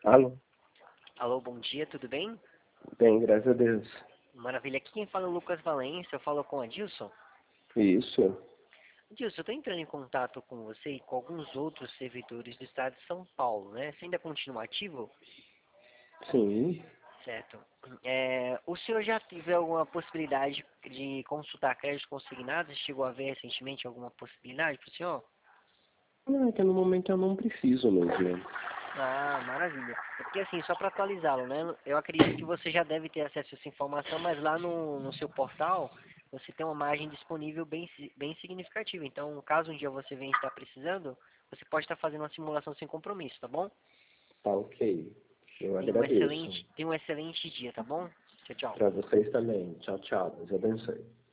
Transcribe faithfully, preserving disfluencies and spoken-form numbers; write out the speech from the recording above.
Alô? Alô, bom dia, tudo bem? Bem, graças a Deus. Maravilha, aqui quem fala é o Lucas Valência, eu falo com a Dilson. Isso. Dilson, eu estou entrando em contato com você e com alguns outros servidores do estado de São Paulo, né? Você ainda continua ativo? Sim. Certo. É, o senhor já teve alguma possibilidade de consultar créditos consignados? Chegou a ver recentemente alguma possibilidade para o senhor? Não, é que no momento eu não preciso mesmo. Ah, maravilha. É porque assim, só para atualizá-lo, né? Eu acredito que você já deve ter acesso a essa informação, mas lá no, no seu portal você tem uma margem disponível bem, si- bem significativa. Então, caso um dia você venha estar precisando, você pode estar fazendo uma simulação sem compromisso, tá bom? Tá ok. Eu Tenha um agradeço. excelente, tenha um excelente dia, tá bom? Tchau, tchau. Para vocês também. Tchau, tchau. Deus abençoe.